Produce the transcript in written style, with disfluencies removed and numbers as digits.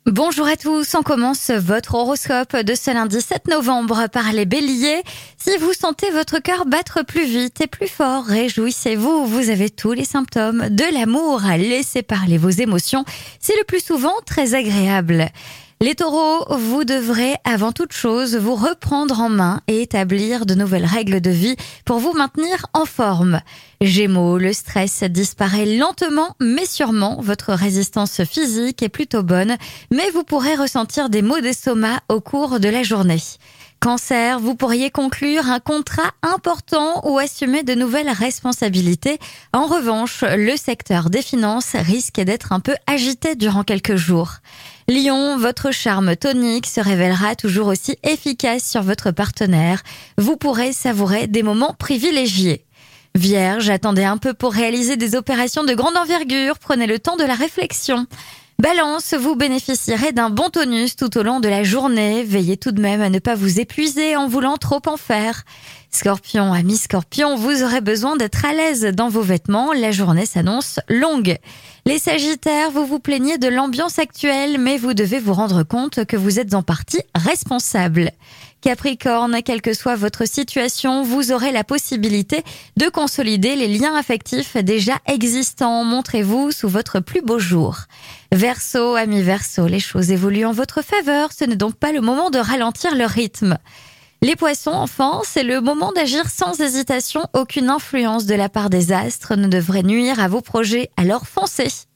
Bonjour à tous, on commence votre horoscope de ce lundi 7 novembre par les béliers. Si vous sentez votre cœur battre plus vite et plus fort, réjouissez-vous, vous avez tous les symptômes de l'amour. Laissez parler vos émotions, c'est le plus souvent très agréable. Les taureaux, vous devrez avant toute chose vous reprendre en main et établir de nouvelles règles de vie pour vous maintenir en forme. Gémeaux, le stress disparaît lentement mais sûrement. Votre résistance physique est plutôt bonne, mais vous pourrez ressentir des maux d'estomac au cours de la journée. Cancer, vous pourriez conclure un contrat important ou assumer de nouvelles responsabilités. En revanche, le secteur des finances risque d'être un peu agité durant quelques jours. Lion, votre charme tonique se révélera toujours aussi efficace sur votre partenaire. Vous pourrez savourer des moments privilégiés. Vierge, attendez un peu pour réaliser des opérations de grande envergure. Prenez le temps de la réflexion. Balance, vous bénéficierez d'un bon tonus tout au long de la journée. Veillez tout de même à ne pas vous épuiser en voulant trop en faire. Scorpion, ami Scorpion, vous aurez besoin d'être à l'aise dans vos vêtements. La journée s'annonce longue. Les Sagittaires, vous vous plaignez de l'ambiance actuelle, mais vous devez vous rendre compte que vous êtes en partie responsable. Capricorne, quelle que soit votre situation, vous aurez la possibilité de consolider les liens affectifs déjà existants. Montrez-vous sous votre plus beau jour. Verseau, ami Verseau, les choses évoluent en votre faveur. Ce n'est donc pas le moment de ralentir le rythme. Les poissons, enfin, c'est le moment d'agir sans hésitation. Aucune influence de la part des astres ne devrait nuire à vos projets, alors foncez.